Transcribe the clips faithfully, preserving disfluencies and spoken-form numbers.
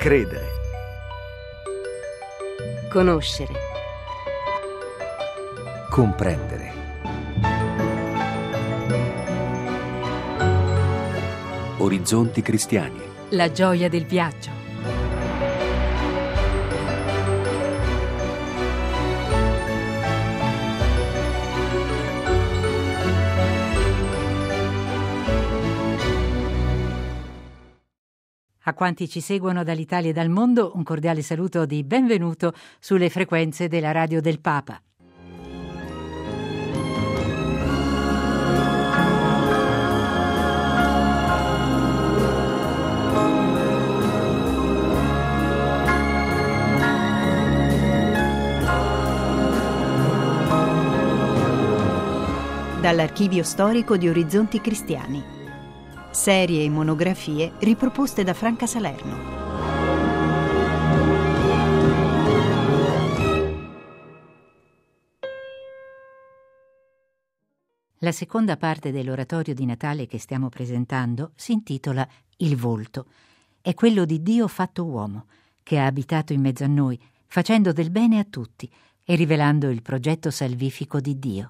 Credere. Conoscere. Comprendere. Orizzonti cristiani. La gioia del viaggio. A quanti ci seguono dall'Italia e dal mondo, un cordiale saluto di benvenuto sulle frequenze della Radio del Papa. Dall'archivio storico di Orizzonti Cristiani. Serie e monografie riproposte da Franca Salerno. La seconda parte dell'oratorio di Natale che stiamo presentando si intitola Il volto. È quello di Dio fatto uomo, che ha abitato in mezzo a noi, facendo del bene a tutti e rivelando il progetto salvifico di Dio.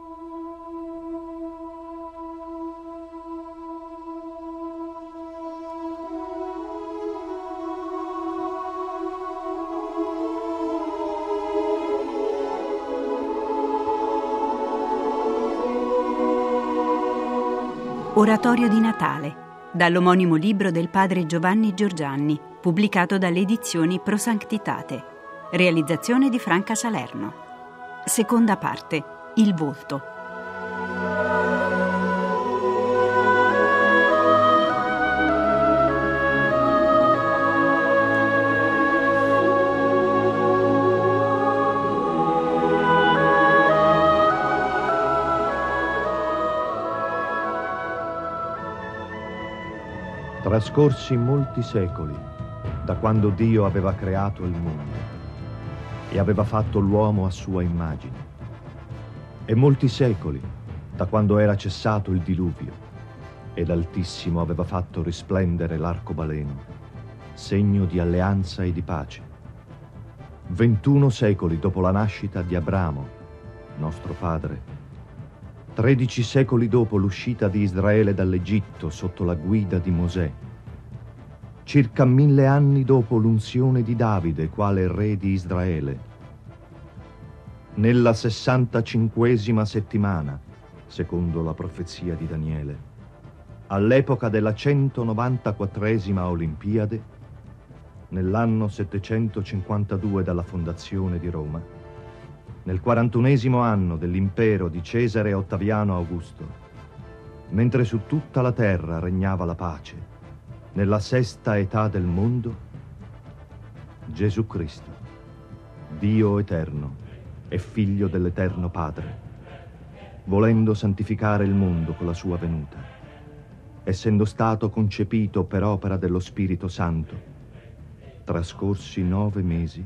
Oratorio di Natale, dall'omonimo libro del padre Giovanni Giorgianni, pubblicato dalle edizioni Pro Sanctitate. Realizzazione di Franca Salerno. Seconda parte, Il volto. Trascorsi molti secoli da quando Dio aveva creato il mondo e aveva fatto l'uomo a sua immagine, e molti secoli da quando era cessato il diluvio e l'Altissimo aveva fatto risplendere l'arcobaleno, segno di alleanza e di pace. Ventuno secoli dopo la nascita di Abramo, nostro padre, tredici secoli dopo l'uscita di Israele dall'Egitto sotto la guida di Mosè, circa mille anni dopo l'unzione di Davide quale re di Israele, nella sessantacinquesima settimana, secondo la profezia di Daniele, all'epoca della centonovantaquattresima Olimpiade, nell'anno settecentocinquantadue dalla fondazione di Roma, nel quarantunesimo anno dell'impero di Cesare Ottaviano Augusto, mentre su tutta la terra regnava la pace, nella sesta età del mondo, Gesù Cristo, Dio eterno e Figlio dell'Eterno Padre, volendo santificare il mondo con la sua venuta, essendo stato concepito per opera dello Spirito Santo, trascorsi nove mesi,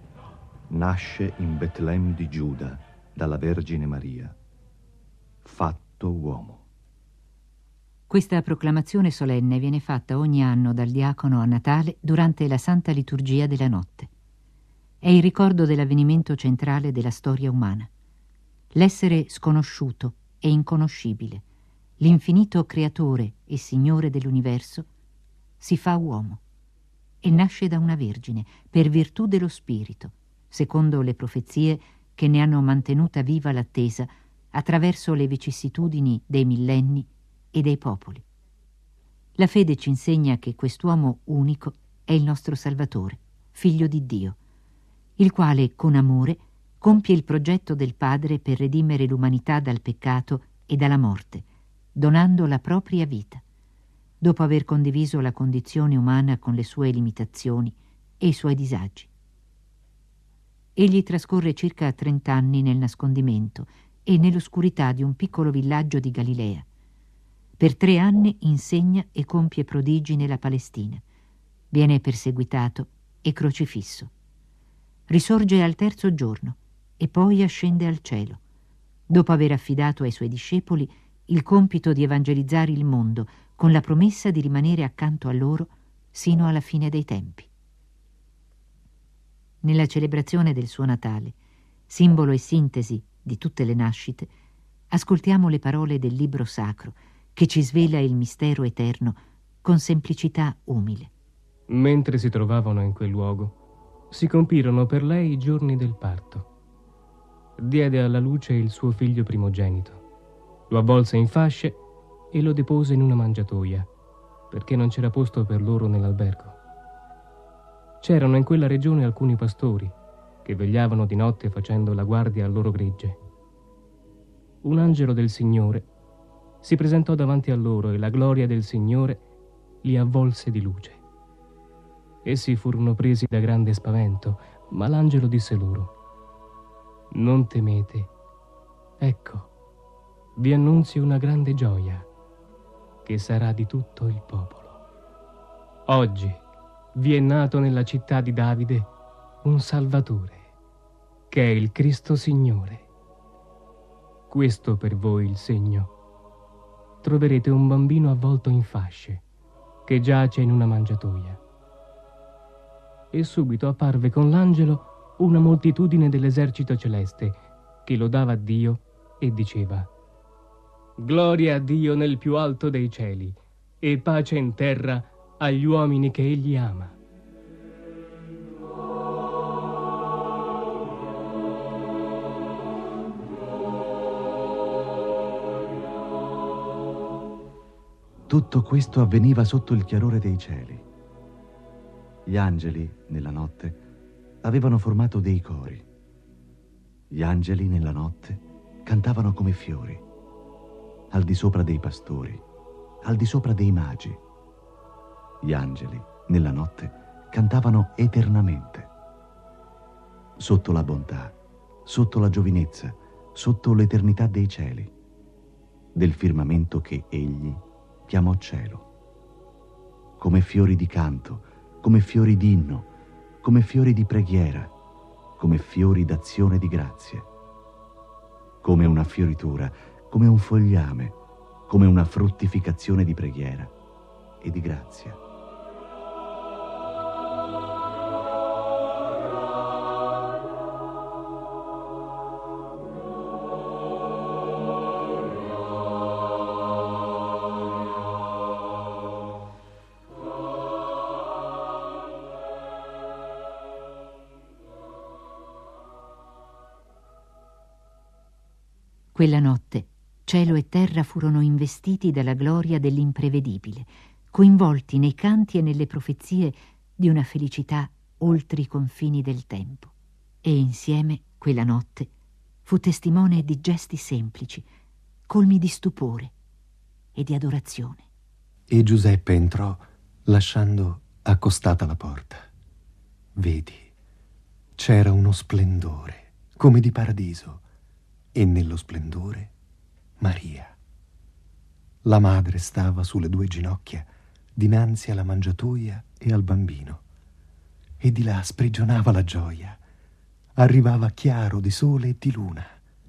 nasce in Betlemme di Giuda dalla Vergine Maria, fatto uomo. Questa proclamazione solenne viene fatta ogni anno dal diacono a Natale durante la Santa Liturgia della Notte. È il ricordo dell'avvenimento centrale della storia umana. L'essere sconosciuto e inconoscibile, l'infinito creatore e Signore dell'universo, si fa uomo e nasce da una vergine per virtù dello Spirito, secondo le profezie che ne hanno mantenuta viva l'attesa attraverso le vicissitudini dei millenni e dei popoli. La fede ci insegna che quest'uomo unico è il nostro Salvatore, Figlio di Dio, il quale con amore compie il progetto del Padre per redimere l'umanità dal peccato e dalla morte, donando la propria vita, dopo aver condiviso la condizione umana con le sue limitazioni e i suoi disagi. Egli trascorre circa trent'anni nel nascondimento e nell'oscurità di un piccolo villaggio di Galilea. Per tre anni insegna e compie prodigi nella Palestina. Viene perseguitato e crocifisso. Risorge al terzo giorno e poi ascende al cielo, dopo aver affidato ai suoi discepoli il compito di evangelizzare il mondo con la promessa di rimanere accanto a loro sino alla fine dei tempi. Nella celebrazione del suo Natale, simbolo e sintesi di tutte le nascite, ascoltiamo le parole del libro sacro che ci svela il mistero eterno con semplicità umile. Mentre si trovavano in quel luogo, si compirono per lei i giorni del parto. Diede alla luce il suo figlio primogenito, lo avvolse in fasce e lo depose in una mangiatoia, perché non c'era posto per loro nell'albergo. C'erano in quella regione alcuni pastori che vegliavano di notte facendo la guardia al loro gregge. Un angelo del Signore si presentò davanti a loro e la gloria del Signore li avvolse di luce. Essi furono presi da grande spavento, ma l'angelo disse loro: «Non temete, ecco, vi annunzio una grande gioia, che sarà di tutto il popolo. Oggi vi è nato nella città di Davide un Salvatore, che è il Cristo Signore. Questo per voi il segno. Troverete un bambino avvolto in fasce, che giace in una mangiatoia». E subito apparve con l'angelo una moltitudine dell'esercito celeste che lodava Dio e diceva: «Gloria a Dio nel più alto dei cieli e pace in terra agli uomini che Egli ama». Tutto questo avveniva sotto il chiarore dei cieli. Gli angeli, nella notte, avevano formato dei cori. Gli angeli, nella notte, cantavano come fiori, al di sopra dei pastori, al di sopra dei magi. Gli angeli, nella notte, cantavano eternamente. Sotto la bontà, sotto la giovinezza, sotto l'eternità dei cieli, del firmamento che egli chiamò cielo. Come fiori di canto, come fiori d'inno, come fiori di preghiera, come fiori d'azione di grazie. Come una fioritura, come un fogliame, come una fruttificazione di preghiera e di grazia. Quella notte cielo e terra furono investiti dalla gloria dell'imprevedibile, coinvolti nei canti e nelle profezie di una felicità oltre i confini del tempo. E insieme, quella notte, fu testimone di gesti semplici, colmi di stupore e di adorazione. E Giuseppe entrò, lasciando accostata la porta. Vedi, c'era uno splendore, come di paradiso, e nello splendore Maria. La madre stava sulle due ginocchia dinanzi alla mangiatoia e al bambino, e di là sprigionava la gioia. Arrivava chiaro di sole e di luna.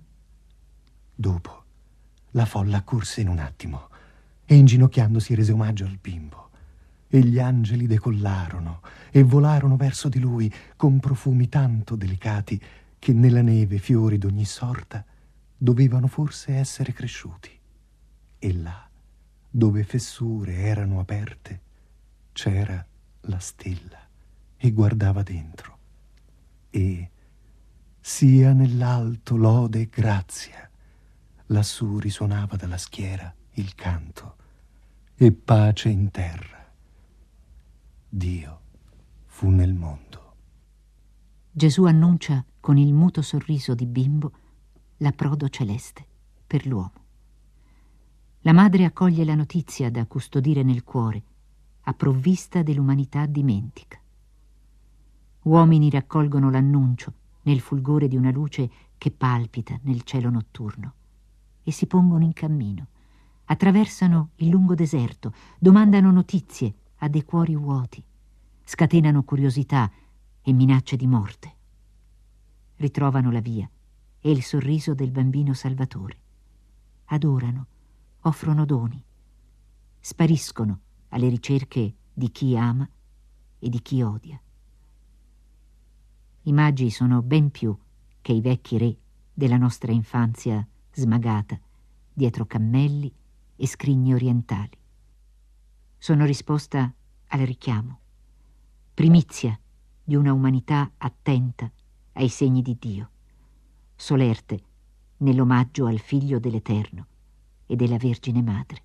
Dopo la folla accorse in un attimo e inginocchiandosi rese omaggio al bimbo, e gli angeli decollarono e volarono verso di lui con profumi tanto delicati che nella neve fiori d'ogni sorta dovevano forse essere cresciuti. E là, dove fessure erano aperte, c'era la stella e guardava dentro. E sia nell'alto lode e grazia, lassù risuonava dalla schiera il canto, e pace in terra. Dio fu nel mondo. Gesù annuncia con il muto sorriso di bimbo l'approdo celeste per l'uomo. La madre accoglie la notizia da custodire nel cuore, a provvista dell'umanità dimentica. Uomini raccolgono l'annuncio nel fulgore di una luce che palpita nel cielo notturno e si pongono in cammino, attraversano il lungo deserto, domandano notizie a dei cuori vuoti, scatenano curiosità e minacce di morte. Ritrovano la via e il sorriso del bambino Salvatore. Adorano, offrono doni, spariscono alle ricerche di chi ama e di chi odia. I magi sono ben più che i vecchi re della nostra infanzia smagata dietro cammelli e scrigni orientali. Sono risposta al richiamo, primizia di una umanità attenta ai segni di Dio, solerte nell'omaggio al Figlio dell'Eterno e della Vergine Madre.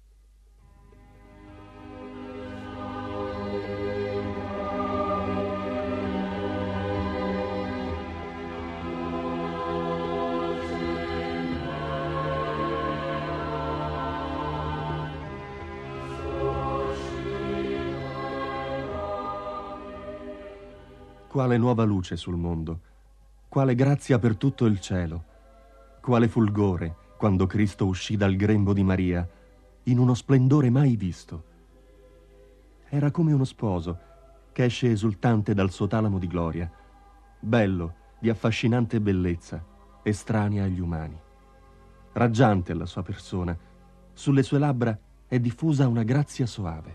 Quale nuova luce sul mondo, quale grazia per tutto il cielo, quale fulgore quando Cristo uscì dal grembo di Maria, in uno splendore mai visto. Era come uno sposo che esce esultante dal suo talamo di gloria, bello, di affascinante bellezza, estranea agli umani. Raggiante alla sua persona, sulle sue labbra è diffusa una grazia soave.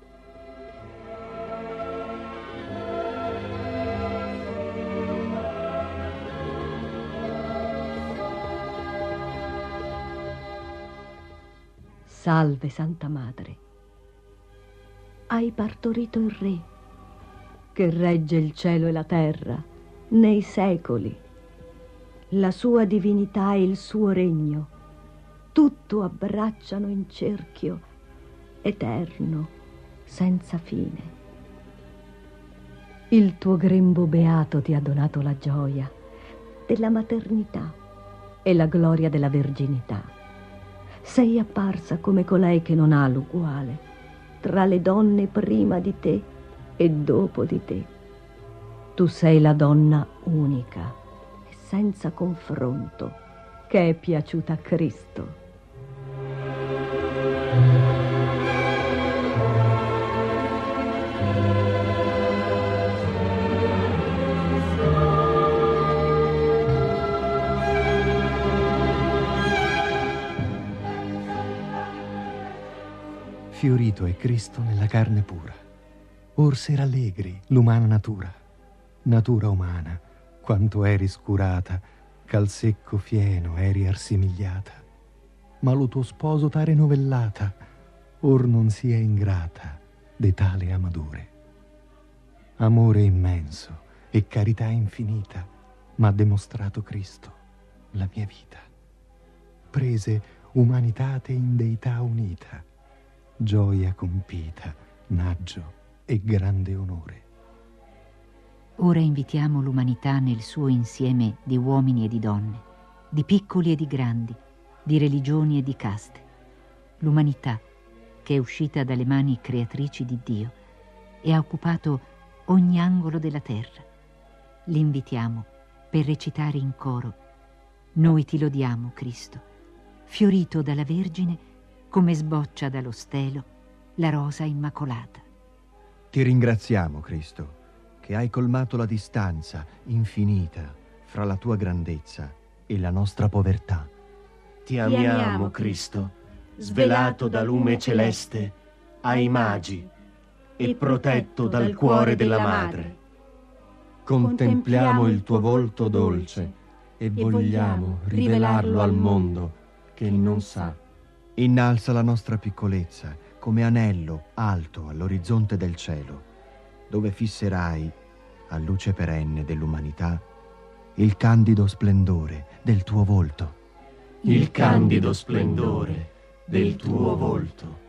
Salve, Santa Madre. Hai partorito il Re, che regge il cielo e la terra nei secoli. La sua divinità e il suo regno tutto abbracciano in cerchio eterno, senza fine. Il tuo grembo beato ti ha donato la gioia della maternità e la gloria della verginità. Sei apparsa come colei che non ha l'uguale tra le donne prima di te e dopo di te. Tu sei la donna unica e senza confronto che è piaciuta a Cristo. Fiorito è Cristo nella carne pura. Or se rallegri l'umana natura, natura umana, quanto eri scurata, ch'al secco fieno eri arsimigliata. Ma lo tuo sposo t'ha renovellata, or non sia ingrata de tale amadure. Amore immenso e carità infinita m'ha dimostrato Cristo, la mia vita. Prese umanitate in deità unita, gioia compita, naggio e grande onore. Ora invitiamo l'umanità nel suo insieme di uomini e di donne, di piccoli e di grandi, di religioni e di caste. L'umanità che è uscita dalle mani creatrici di Dio e ha occupato ogni angolo della terra. L'invitiamo per recitare in coro: noi ti lodiamo, Cristo, fiorito dalla Vergine come sboccia dallo stelo la rosa immacolata. Ti ringraziamo, Cristo, che hai colmato la distanza infinita fra la tua grandezza e la nostra povertà. Ti amiamo, Cristo, svelato da lume celeste ai magi e protetto dal cuore della Madre. Contempliamo il tuo volto dolce e vogliamo rivelarlo al mondo che non sa. Innalza la nostra piccolezza come anello alto all'orizzonte del cielo, dove fisserai, a luce perenne dell'umanità, il candido splendore del tuo volto. Il candido splendore del tuo volto.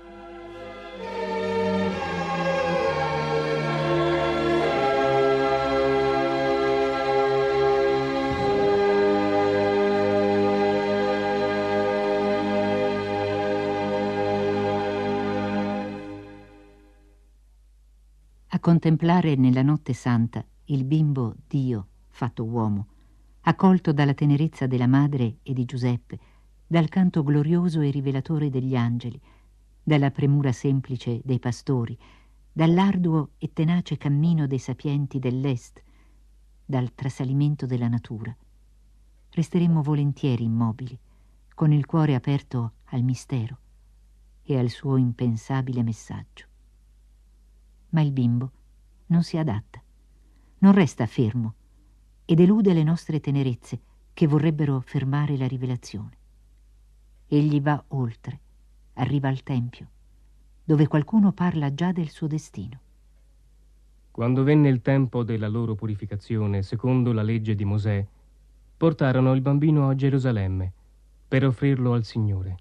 A contemplare nella notte santa il bimbo Dio fatto uomo, accolto dalla tenerezza della madre e di Giuseppe, dal canto glorioso e rivelatore degli angeli, dalla premura semplice dei pastori, dall'arduo e tenace cammino dei sapienti dell'Est, dal trasalimento della natura. Resteremmo volentieri immobili, con il cuore aperto al mistero e al suo impensabile messaggio. Ma il bimbo non si adatta, non resta fermo ed elude le nostre tenerezze che vorrebbero fermare la rivelazione. Egli va oltre, arriva al Tempio, dove qualcuno parla già del suo destino. Quando venne il tempo della loro purificazione, secondo la legge di Mosè, portarono il bambino a Gerusalemme per offrirlo al Signore.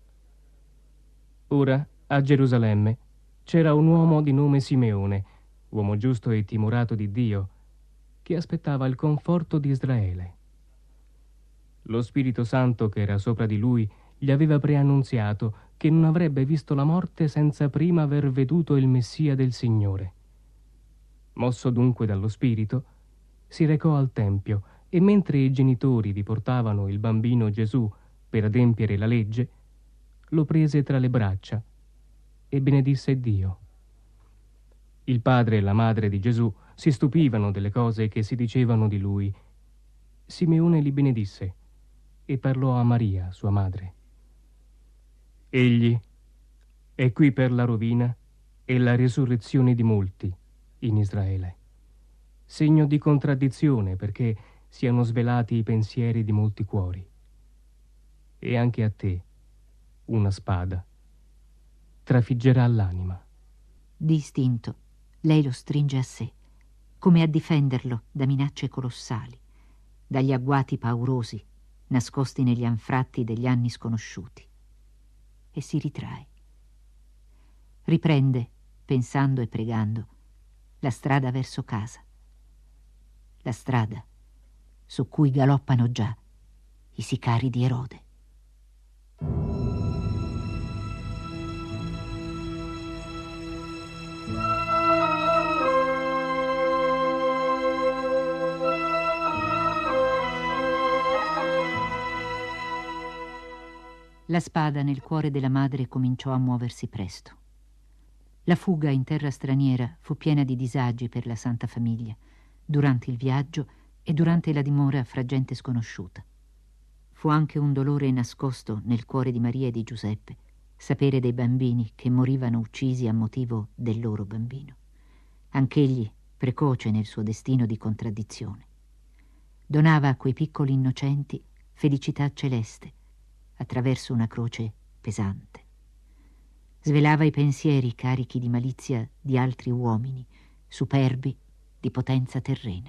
Ora, a Gerusalemme, c'era un uomo di nome Simeone, uomo giusto e timorato di Dio, che aspettava il conforto di Israele. Lo Spirito Santo che era sopra di lui gli aveva preannunziato che non avrebbe visto la morte senza prima aver veduto il Messia del Signore. Mosso dunque dallo Spirito, si recò al Tempio e mentre i genitori vi portavano il bambino Gesù per adempiere la legge, lo prese tra le braccia e benedisse Dio. Il padre e la madre di Gesù si stupivano delle cose che si dicevano di lui. Simeone li benedisse e parlò a Maria, sua madre. Egli è qui per la rovina e la risurrezione di molti in Israele, segno di contraddizione perché siano svelati i pensieri di molti cuori. E anche a te una spada trafiggerà l'anima. D'istinto, lei lo stringe a sé, come a difenderlo da minacce colossali, dagli agguati paurosi nascosti negli anfratti degli anni sconosciuti, e si ritrae. Riprende, pensando e pregando, la strada verso casa, la strada su cui galoppano già i sicari di Erode. La spada nel cuore della madre cominciò a muoversi presto. La fuga in terra straniera fu piena di disagi per la Santa Famiglia, durante il viaggio e durante la dimora fra gente sconosciuta. Fu anche un dolore nascosto nel cuore di Maria e di Giuseppe, sapere dei bambini che morivano uccisi a motivo del loro bambino. Anch'egli precoce nel suo destino di contraddizione. Donava a quei piccoli innocenti felicità celeste, attraverso una croce pesante. Svelava i pensieri carichi di malizia di altri uomini, superbi di potenza terrena.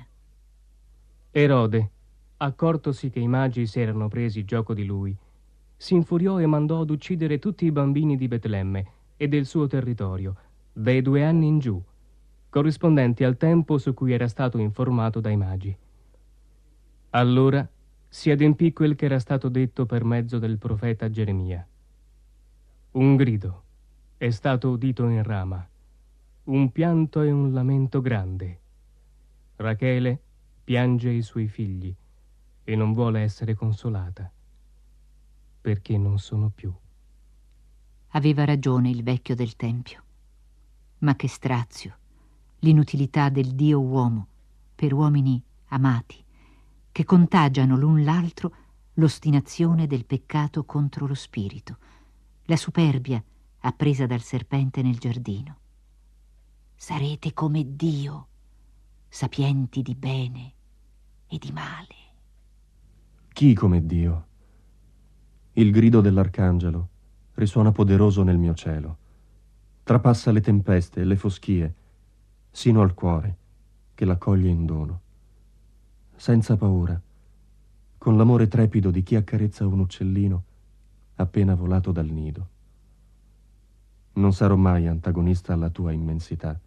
Erode, accortosi che i magi si erano presi gioco di lui, si infuriò e mandò ad uccidere tutti i bambini di Betlemme e del suo territorio, dai due anni in giù, corrispondenti al tempo su cui era stato informato dai magi. Allora si adempì quel che era stato detto per mezzo del profeta Geremia. Un grido è stato udito in Rama, un pianto e un lamento grande. Rachele piange i suoi figli e non vuole essere consolata, perché non sono più. Aveva ragione il vecchio del Tempio. Ma che strazio, l'inutilità del Dio uomo per uomini amati, che contagiano l'un l'altro l'ostinazione del peccato contro lo spirito, la superbia appresa dal serpente nel giardino. Sarete come Dio, sapienti di bene e di male. Chi come Dio? Il grido dell'arcangelo risuona poderoso nel mio cielo, trapassa le tempeste e le foschie, sino al cuore che l'accoglie in dono. Senza paura, con l'amore trepido di chi accarezza un uccellino appena volato dal nido. Non sarò mai antagonista alla tua immensità,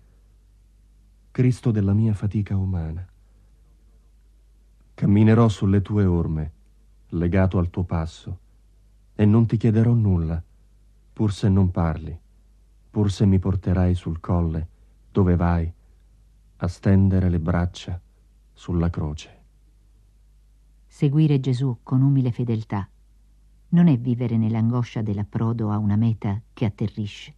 Cristo della mia fatica umana. Camminerò sulle tue orme, legato al tuo passo, e non ti chiederò nulla, pur se non parli, pur se mi porterai sul colle, dove vai, a stendere le braccia sulla croce. Seguire Gesù con umile fedeltà non è vivere nell'angoscia dell'approdo a una meta che atterrisce.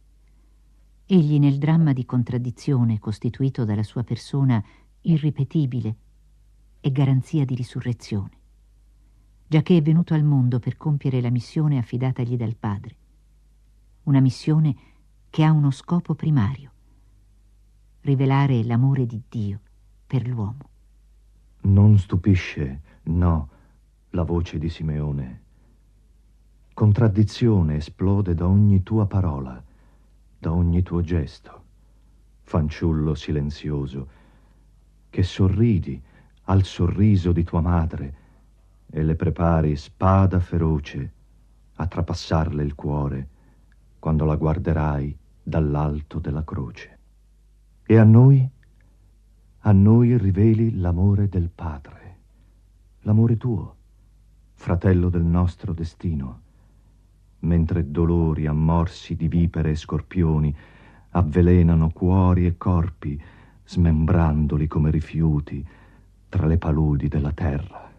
Egli, nel dramma di contraddizione costituito dalla sua persona irripetibile, è garanzia di risurrezione, giacché è venuto al mondo per compiere la missione affidatagli dal Padre, una missione che ha uno scopo primario: rivelare l'amore di Dio per l'uomo. Non stupisce, no, la voce di Simeone. Contraddizione esplode da ogni tua parola, da ogni tuo gesto. Fanciullo silenzioso, che sorridi al sorriso di tua madre e le prepari spada feroce a trapassarle il cuore quando la guarderai dall'alto della croce. E a noi, a noi riveli l'amore del Padre, l'amore tuo, fratello del nostro destino, mentre dolori ammorsi di vipere e scorpioni avvelenano cuori e corpi, smembrandoli come rifiuti tra le paludi della terra.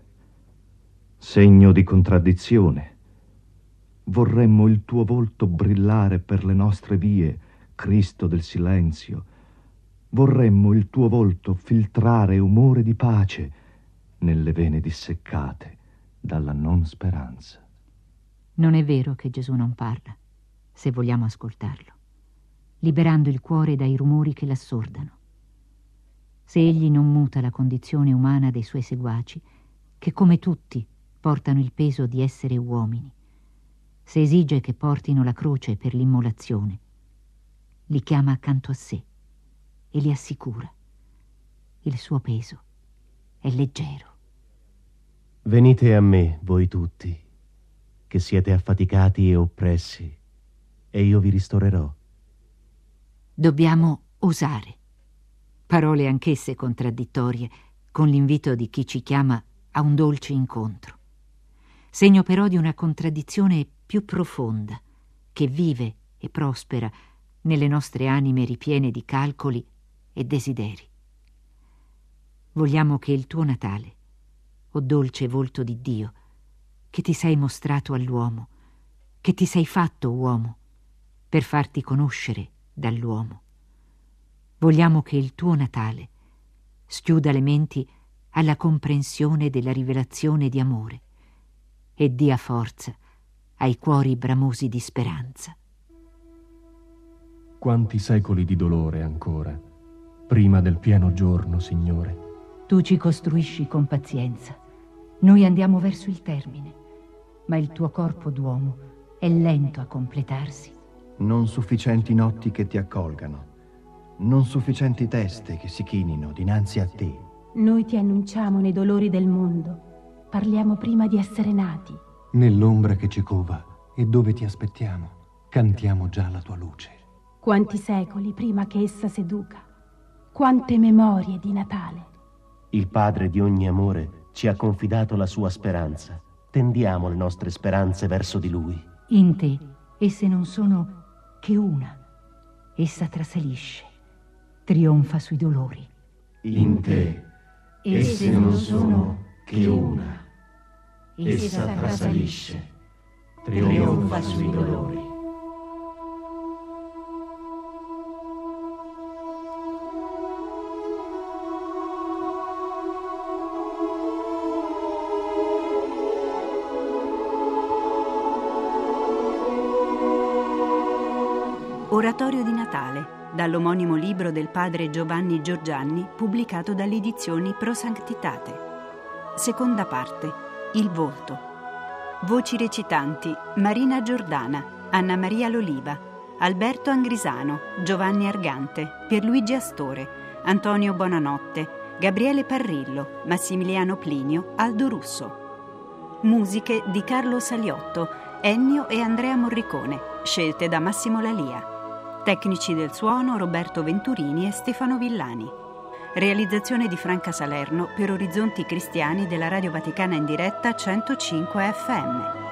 Segno di contraddizione. Vorremmo il tuo volto brillare per le nostre vie, Cristo del silenzio. Vorremmo il tuo volto filtrare umore di pace nelle vene disseccate dalla non speranza. Non è vero che Gesù non parla, se vogliamo ascoltarlo, liberando il cuore dai rumori che l'assordano. Se egli non muta la condizione umana dei suoi seguaci, che come tutti portano il peso di essere uomini, se esige che portino la croce per l'immolazione, li chiama accanto a sé e li assicura. Il suo peso è leggero. Venite a me, voi tutti, che siete affaticati e oppressi, e io vi ristorerò. Dobbiamo osare. Parole anch'esse contraddittorie, con l'invito di chi ci chiama a un dolce incontro. Segno però di una contraddizione più profonda, che vive e prospera nelle nostre anime ripiene di calcoli e desideri. Vogliamo che il tuo Natale, o dolce volto di Dio, che ti sei mostrato all'uomo, che ti sei fatto uomo, per farti conoscere dall'uomo. Vogliamo che il tuo Natale schiuda le menti alla comprensione della rivelazione di amore e dia forza ai cuori bramosi di speranza. Quanti secoli di dolore ancora, prima del pieno giorno, Signore. Tu ci costruisci con pazienza. Noi andiamo verso il termine, ma il tuo corpo d'uomo è lento a completarsi. Non sufficienti notti che ti accolgano, non sufficienti teste che si chinino dinanzi a te. Noi ti annunciamo nei dolori del mondo, parliamo prima di essere nati. Nell'ombra che ci cova e dove ti aspettiamo, cantiamo già la tua luce. Quanti secoli prima che essa seduca, quante memorie di Natale. Il Padre di ogni amore ci ha confidato la sua speranza. Tendiamo le nostre speranze verso di Lui. In te esse non sono che una. Essa trasalisce, trionfa sui dolori. In te esse non sono che una. Essa trasalisce, trionfa sui dolori. Oratorio di Natale, dall'omonimo libro del padre Giovanni Giorgianni, pubblicato dalle edizioni Pro Sanctitate. Seconda parte, Il volto. Voci recitanti: Marina Giordana, Anna Maria Loliva, Alberto Angrisano, Giovanni Argante, Pierluigi Astore, Antonio Bonanotte, Gabriele Parrillo, Massimiliano Plinio, Aldo Russo. Musiche di Carlo Saliotto, Ennio e Andrea Morricone, scelte da Massimo Lalia. Tecnici del suono Roberto Venturini e Stefano Villani. Realizzazione di Franca Salerno per Orizzonti Cristiani della Radio Vaticana in diretta centocinque effe emme.